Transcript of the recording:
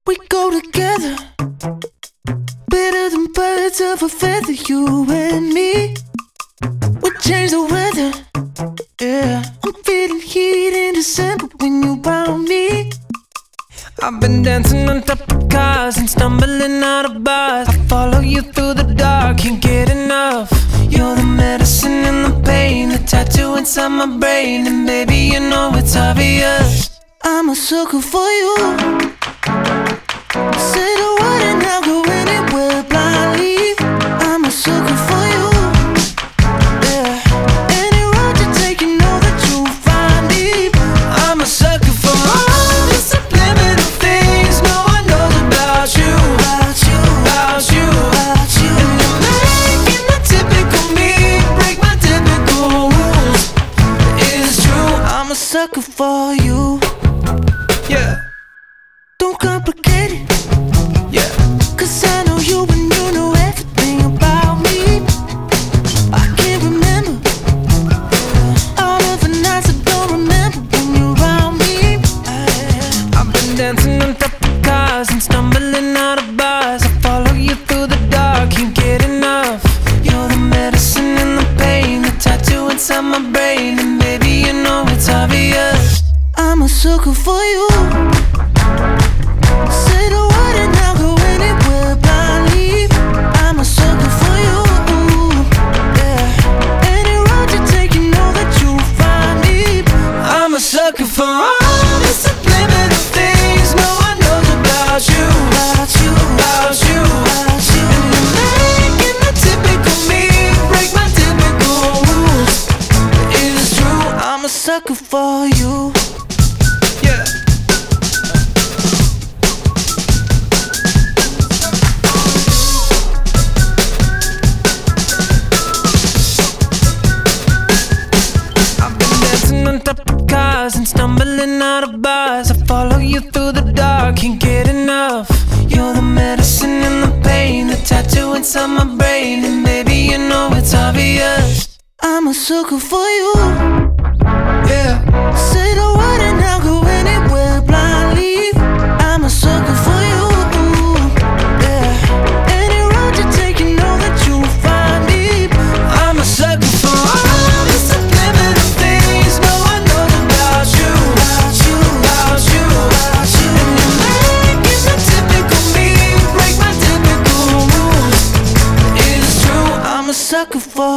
We go together, better than birds of a feather, you and me. We change the weather, yeah. I'm feeling heat in December when you found me. I've been dancing on top of cars and stumbling out of bars. I follow you through the dark, can't get enough. You're the medicine and the pain, the tattoo inside my brain. And baby, you know it's obvious, I'm a sucker for you. Say the word and I'll go anywhere blindly. I'm a sucker for you, yeah. Any road you take, you know that you'll find me. I'm a sucker for all the subliminal things no one knows about you, about you, about you, about you. And you're making the typical me break my typical rules. It's true, I'm a sucker for you, yeah. Don't complicate it, yeah. Cause I know you and you know everything about me. I can't remember all of the nights I don't remember when you're around me. I've been dancing on top of cars and stumbling out of bars. I follow you through the dark, can't get enough. You're the medicine and the pain, the tattoo inside my brain. And baby, you know it's obvious, I'm a sucker for you. Say the word and I'll go anywhere blindly. I'm a sucker for you, yeah. Any road you take, you know that you'll find me. I'm a sucker for all the subliminal things no one knows about you, about you, about you, about you. And you're making the typical me break my typical rules. It is true, I'm a sucker for you, yeah. On top of cars and stumbling out of bars. I follow you through the dark, can't get enough. You're the medicine and the pain, the tattoo inside my brain. And baby, you know it's obvious, I'm a sucker for you, yeah. Say the word and I'll go anywhere blindly. I'm a sucker for you, yeah. Any road you take, you know that you'll find me. I'm a sucker for all the subliminal things no one knows about you, about you, about you, about you. And you're making the typical me break my typical rules. It is true, I'm a sucker for